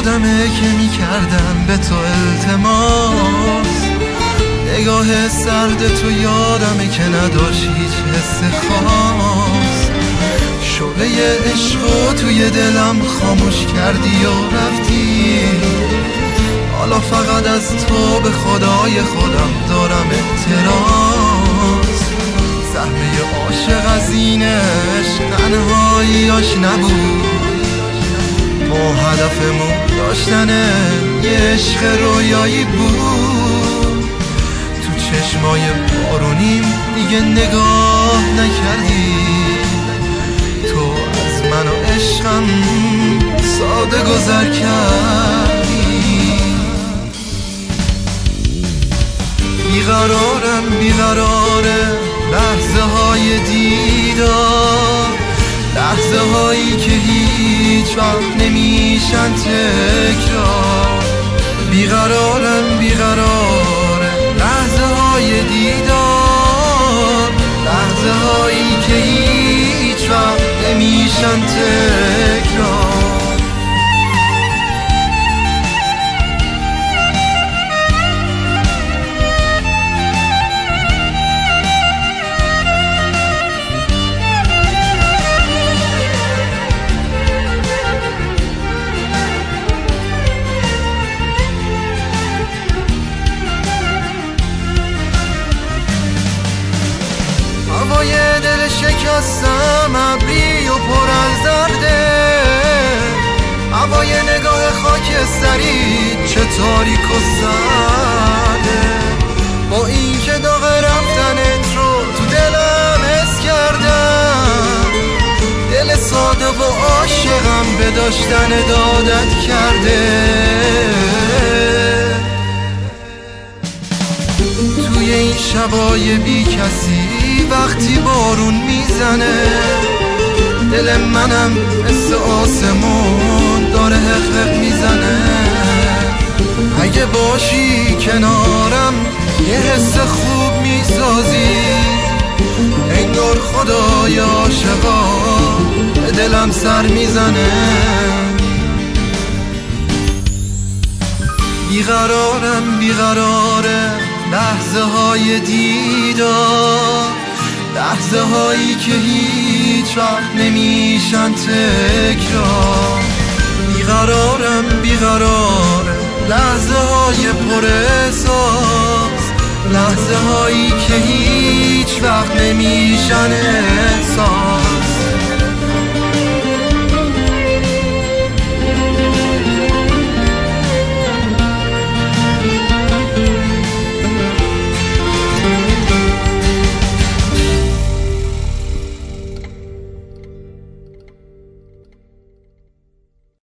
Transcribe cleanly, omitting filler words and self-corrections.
یادمه که میکردم به تو التماس، نگاه سرد تو یادمه که نداشت هیچ حس خاص. شعله عشقو توی دلم خاموش کردی و رفتی، حالا فقط از تو به خدای خودم دارم اعتراض. سهمه عاشق از این عشق تنهاییاش نبود، ما هدفمون داشتن یه عشق رویایی بود. تو چشمای بارونیم دیگه نگاه نکردی، تو از من و عشقم ساده گذر کردی. بیقراره لحظه های دیدار، لحظه هایی که هیچ وقت نمیشن تکرار. بیقراره لحظه های دیدار، لحظه هایی که هیچ وقت نمیشن تکرار. هوای دل شکستم ابری و پر از درده، هوای نگاه خاکستری چه تاریک و سرده. با این که داغ رفتنت رو تو دلم حس کردم، دل ساده و عاشقم به داشتن دادت کرده. توی این شبای بی کسی وقتی بارون میزنه، دل منم مثل آسمون داره حق میزنه. اگه باشی کنارم یه حس خوب میسازی، انگار خدای عاشقا به دلم سر میزنه. بیقراره لحظه های دیدار، لحظه هایی که هیچ وقت نمیشن تکرار. بیقراره لحظه های پر احساس، لحظه هایی که هیچ وقت نمیشن احساس.